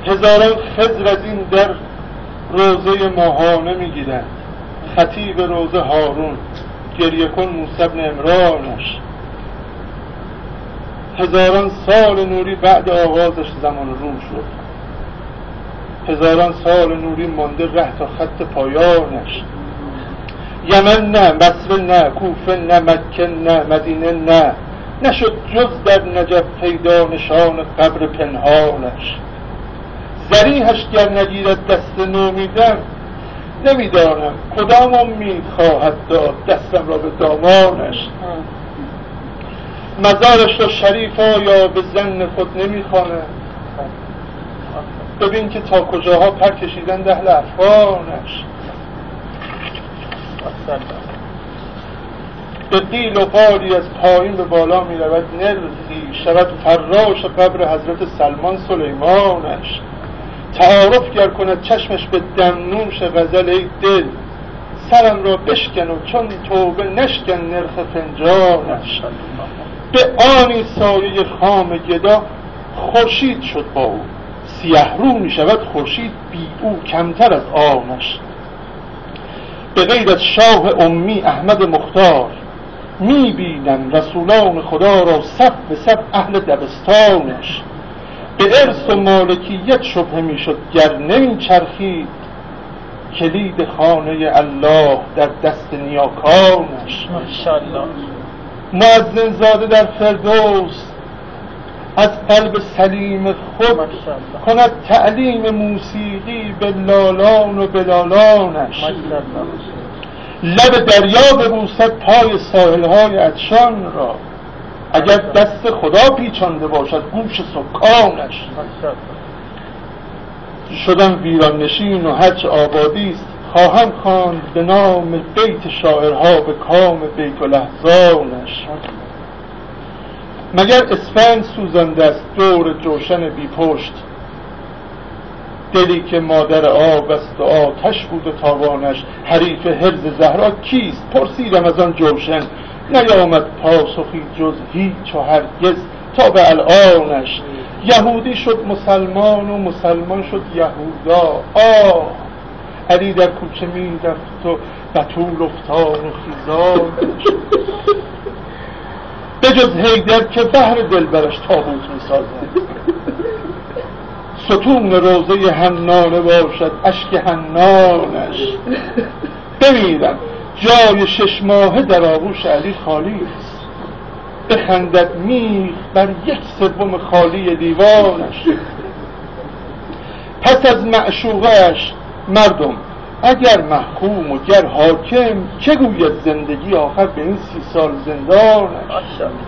هزاران خضر از این در روضه ماهانه میگیرند. خطیب روضه هارون، گریه کن موسی بن عمرانش. هزاران سال نوری بعد آغازش زمان روم شد. هزاران سال نوری مانده ره تا خط پایانش. یمن نه، بصره نه، کوفه نه، مکه نه، مدینه نه، نشد جز در نجف پیدا نشان قبر پنهانش. ذریحش گر نگیرد دست نومیدم، نمیدانم کدام امید خواهد داد دستم را به دامانش. مزارش را شریف آیا به ظن خود نمیخوانه؟ ببین که تا کجاها پر کشیدن اهل افغانش. به قیل و قالی از پایین به بالا می رود نرخی، شود فراش قبر حضرت سلمان سلیمانش. تعارف گر کند چشمش به دمنوش غزل ای دل، سرم را بشکن و چون توبه نشکن نرخ فنجانش. به آنی سایه خام گدا خورشید شد با او، سیه رو می شود خورشید بی او کمتر از آنش. به غیر از شاه امی احمد مختار، می بینم رسولان خدا را صف به صف اهل دبستانش. به ارث و مالکیت شبهه می شد گر نمی چرخید، کلید خانه الله در دست نیاکانش. ماشاءالله. مؤذن زاده در فردوس از قلب سلیم خود کند تعلیم موسیقی به لالان و بلالانش. لب دریا ببوسد پای ساحلهای عطشان را، اگر دست خدا پیچانده باشد گوش سکانش. شدم ویران نشین و هرچه آبادی است خواهم خواند به نام بیت شاعرها به کام بیت و لحظانش. مگر اسفند سوزنده است دور جوشن بی پشت، دلی که مادر آب است و آتش بود و تابانش. حریف حرز زهرا کیست پرسیدم از آن جوشن، نیامد پاسخی جز هیچ و هرگز تا به الانش. یهودی شد مسلمان و مسلمان شد یهودا، آه علی در کوچه می رفت و بتول افتاد و خیزانش. به جز حیدر که بهر دلبرش تابوت می سازد، ستون روضه حنانه باشد اشک حنانش. بمیرم جای 6 ماهه در آغوش علی خالی است، بخندد میخ بر 1/3 خالی دیوانش. پس از معشوقش مردم اگر محکوم و گر حاکم، چه گوید زندگی آخر به این 30 سال زندانش.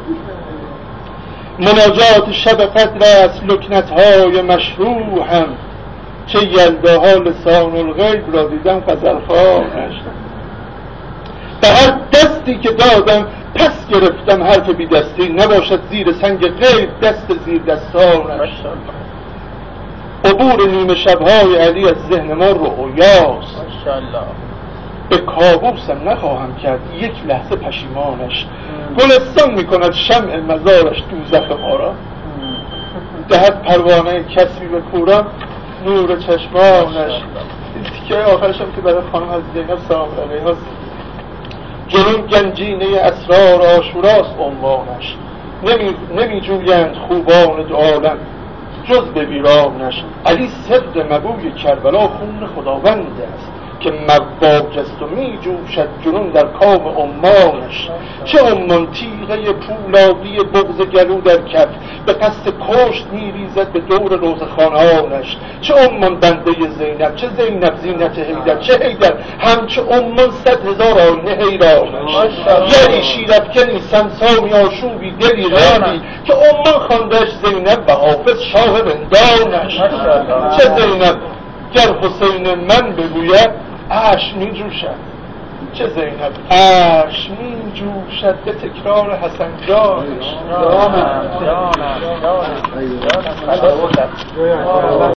مناجات شب قدر است لکنت‌های مشروع هم، چه یلداها لسان الغیب را دیدم غزلخوانش. به هر دستی که دادم پس گرفتم حرف بی دستی، نباشد زیر سنگ غیب دست زیر دستانش. عبور نیمه شبهای علی از ذهن ما رؤیاست، به کابوسم نخواهم کرد 1 لحظه پشیمانش. گلستان میکند شمع مزارش دوزخ ما را، دهد پروانه کسی به کوران نور چشمانش. این تیکه آخرشم که برای خانم از زینب سلام علیها هست. جنون گنجینه اسرار عاشوراست عنوانش، نمی جویند خوبان دو عالم جز به ویرانش. علی سر مگوی کربلا خون خداوند است، که مواج است و می جوشد جنون در کام امانش. چه امان تیغه پولادی بغض گلو در کف، به قصد کشت می ریزد به دور روزخانانش. چه امان بنده زینب، چه زینب زینت حیدر، چه حیدر همچه امان 100,000 آینه حیرانش. یعنی شیرافکنی سمسامی آشوبی دلی رانی، که امان خواندش زینب و حافظ شاه رندانش. چه زینب گر حسین من بگوید عرش می جوشد، چه زینب عرش می جوشد به تکرار حسن جانش.